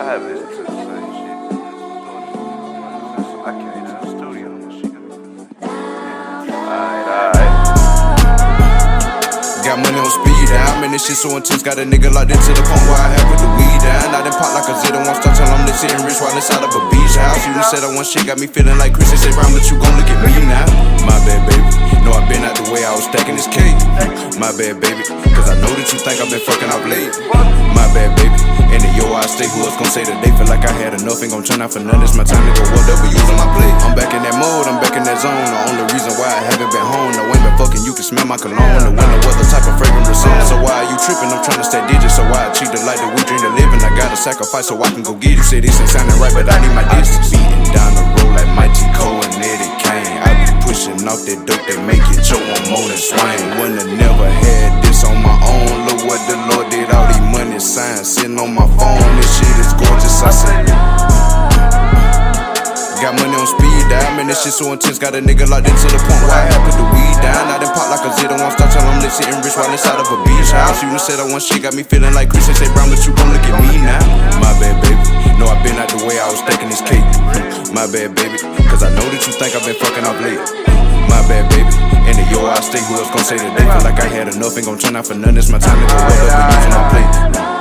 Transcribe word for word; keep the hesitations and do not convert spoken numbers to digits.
have listened to the same shit. I came to the studio and she could. Alright, alright. Got money on speed down, man, this shit so intense. Got a nigga locked into the point where I had put the weed down. I done pop like a zit, won't stop till I'm lit, sitting rich while inside of a beach house. You done said I want shit, got me feeling like Chris. They say, Ram, but you gon' look at me now. My bad, baby. No, I been out the way, I was stacking this cake. My bad, baby. Cause I know that you think I've been fucking up late. My bad, baby. And the yo, I stay, who else gon' say that they feel like I had enough? Ain't gon' turn out for none, it's my time to go whatever using my plate. I'm back in that mode, I'm back in that zone. The only reason why I haven't been home, no ain't been fucking, you can smell my cologne. The winter weather type of fragrant result. So why are you tripping? I'm trying to stay digits. So why I treat the life that we dream of living? I gotta sacrifice so I can go get it. Say this ain't sounding right, but I need my distance. Beating down the road like Mighty Cole and Eddie Kane. I be pushing off that dope, they make it choke on more than swing. Wouldn't have never had this on my own. Look what the Lord did, all these money signs sitting on my phone. This shit is gorgeous, I say. Got money on speed dial, man, this shit so intense. Got a nigga locked into the point where I had put the weed down. I done pop like a zit, won't stop till I'm lit, sitting rich while inside of a beach house. You done said I want shit, got me feeling like Chris. They say, Brown, but you gon' look at me now. My bad, baby. No, I been out the way, I was stacking this cake. My bad, baby. Cause I know that you think I've been fucking up late. My bad, baby. And the yo, I stay, who else gon' say that they feel like I had enough? Ain't gon' turn out for none, it's my time to go whatever using my plate.